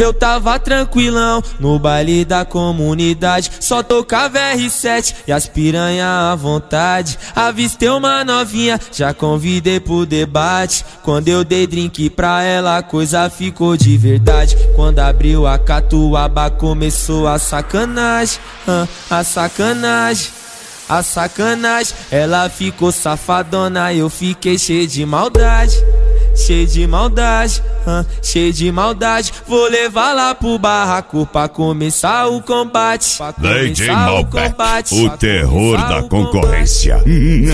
Eu tava tranquilão no baile da comunidade, só tocava R7 e as piranha à vontade. Avistei uma novinha, já convidei pro debate. Quando eu dei drink pra ela, a coisa ficou de verdade. Quando abriu a catuaba, começou a sacanagem, a sacanagem. A sacanagem, ela ficou safadona, eu fiquei cheio de maldade. Cheio de maldade, cheio de maldade. Vou levar lá pro barraco pra começar o combate. DJ Malbec, o terror da concorrência.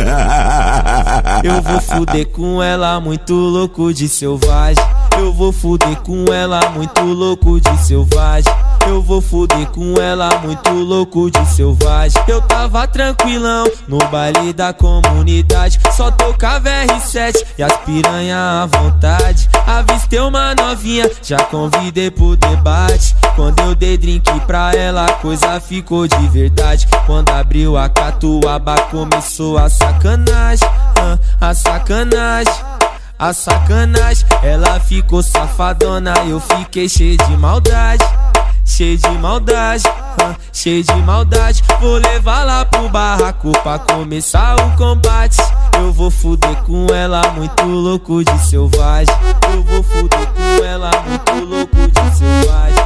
Eu vou fuder com ela, muito louco de selvagem. Eu vou fuder com ela, muito louco de selvagem. Eu vou fuder com ela, muito louco de selvagem. Eu tava tranquilão no baile da comunidade, só tocava R7 e as piranha à vontade. Avistei uma novinha, já convidei pro debate. Quando eu dei drink pra ela, a coisa ficou de verdade. Quando abriu a catuaba, começou a sacanagem, a sacanagem. A sacanagem, ela ficou safadona, eu fiquei cheio de maldade. Cheio de maldade, cheio de maldade. Vou levar lá pro barraco pra começar o combate. Eu vou fuder com ela, muito louco de selvagem. Eu vou fuder com ela, muito louco de selvagem.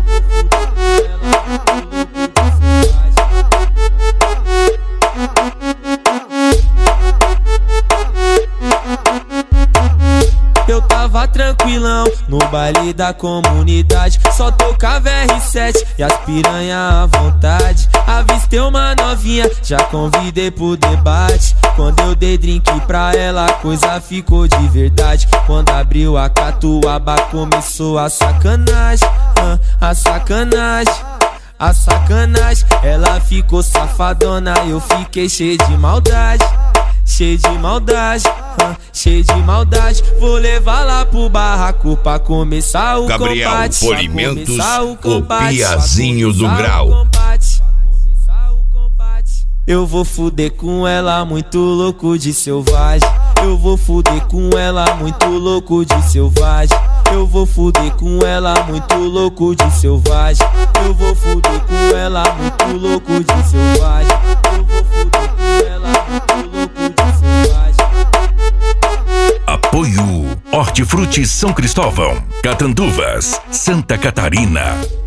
Eu tava tranquilão no baile da comunidade, só tocava R7 e as piranha à vontade. Avistei uma novinha, já convidei pro debate. Quando eu dei drink pra ela, a coisa ficou de verdade. Quando abriu a catuaba, começou a sacanagem, a sacanagem. A sacanagem, ela ficou safadona, eu fiquei cheio de maldade. Cheio de maldade, cheio de maldade. Vou levar lá pro barraco pra começar o Gabriel combate. Polimentos, o Piazinho do Grau. Eu vou fuder com ela, muito louco de selvagem. Eu vou fuder com ela, muito louco de selvagem. Eu vou fuder com ela, muito louco de selvagem. Eu vou fuder com ela, muito louco de selvagem. Eu vou fuder com ela, muito louco de selvagem. Apoio Hortifruti São Cristóvão, Catanduvas, Santa Catarina.